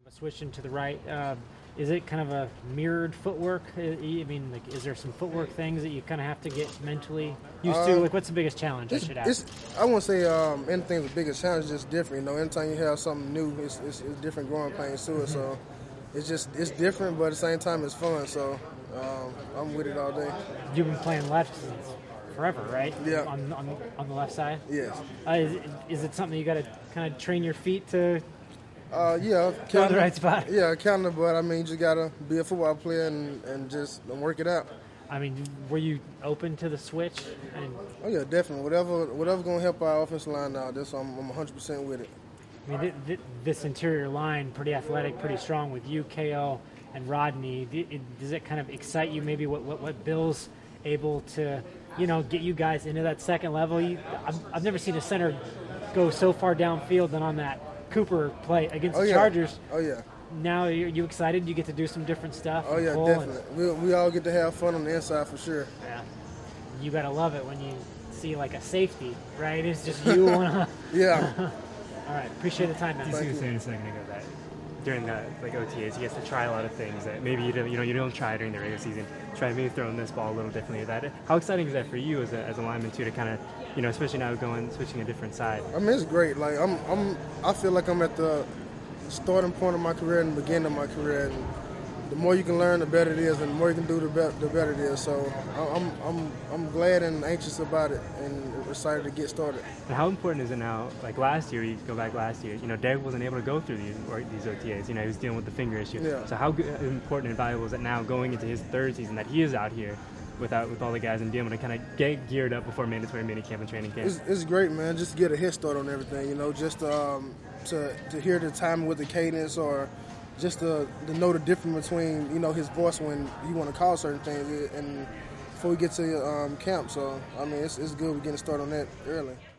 Switching to the right, is it kind of a mirrored footwork? I mean, like, is there some footwork things that you kind of have to get mentally used to? Like, what's the biggest challenge? I should ask. I won't say anything's the biggest challenge. It's just different. You know, anytime you have something new, it's different growing pains to it. So it's different, but at the same time, it's fun. So I'm with it all day. You've been playing left since forever, right? Yeah. On the left side. Yes. Is it something you got to kind of train your feet to? Yeah, go in the right spot. Yeah, kind of, but I mean, you just gotta be a football player and just work it out. I mean, were you open to the switch? Oh yeah, definitely. Whatever's gonna help our offensive line out, I'm 100% with it. I mean, this interior line, pretty athletic, pretty strong with you, KO, and Rodney. Does it kind of excite you? Maybe what Bill's able to, get you guys into that second level? I've never seen a center go so far downfield than on that Cooper play against the Chargers. Oh yeah. Now, are you excited? You get to do some different stuff. Oh yeah, definitely. We all get to have fun on the inside for sure. Yeah. You gotta love it when you see like a safety, right? It's just you. Yeah. All right. Appreciate the time, man. You were saying a second ago that during the OTAs, he gets to try a lot of things that maybe you don't try during the regular season. Try maybe throwing this ball a little differently. How exciting is that for you as a lineman too, to kind of, especially now switching a different side? I mean, it's great. Like I feel like I'm at the starting point of my career and the beginning of my career. And the more you can learn, the better it is, and the more you can do, the better it is. So I'm glad and anxious about it, and excited to get started. And how important is it now? Like last year, you go back last year. Derek wasn't able to go through these OTAs. He was dealing with the finger issue. Yeah. So how important and valuable is it now going into his third season that he is out here with all the guys and being able to kind of get geared up before mandatory minicamp and training camp? It's great, man. Just to get a head start on everything. Just to hear the timing with the cadence, or just to know the difference between his voice when you want to call certain things and before we get to camp. So I mean, it's good we're getting started on that early.